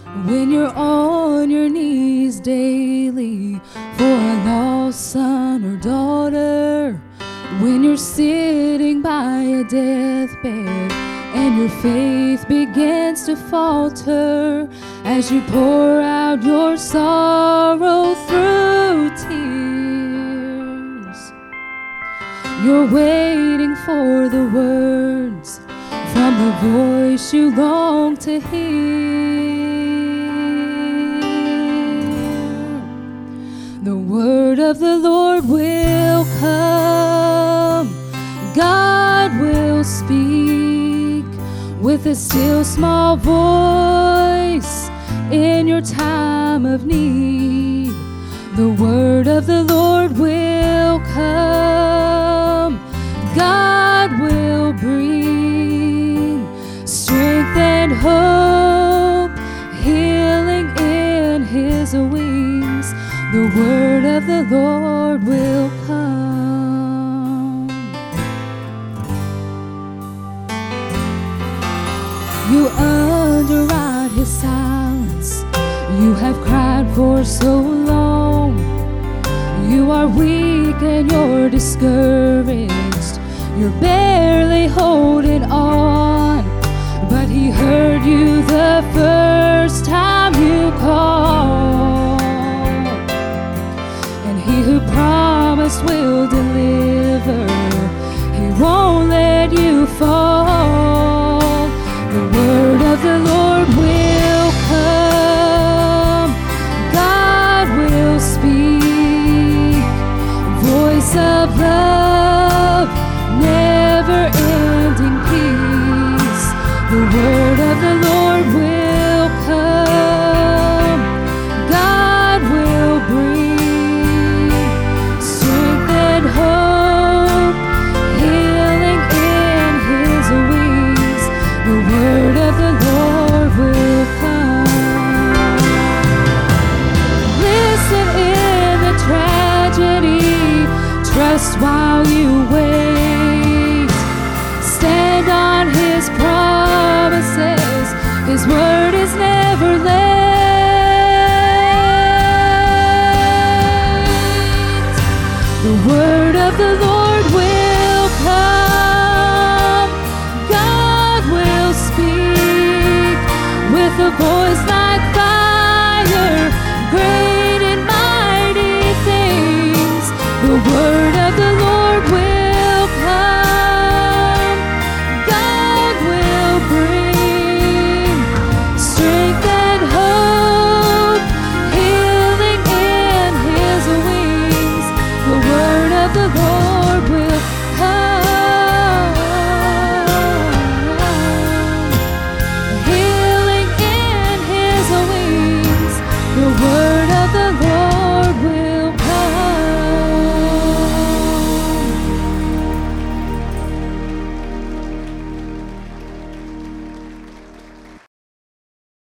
When you're on your knees daily for a lost son or daughter, when you're sitting by a deathbed and your faith begins to falter as you pour out your sorrow through tears, you're waiting for the words from the voice you long to hear. The word of the Lord will come. God will speak with a still small voice in your time of need. The word of the Lord will come. God will bring strength and hope, healing in His wings. The word of the Lord will come. You underwrite His silence. You have cried for so long. You are weak and you're discouraged. You're barely holding on. But He heard you the first time you called. He who promised will deliver. He won't let you fall. The word of the Lord will come. God will speak. Voice of love, never-ending peace. The word of the Lord will come. God will bring hope, healing in His wings. The word of the Lord will come. Listen in the tragedy, trust while you wait. Stand on His promises, His word is never late. The word of the Lord will come. God will speak with a voice like fire, great and mighty things. The word of the Lord will come. God will bring strength and hope, healing in His wings. The word of the Lord will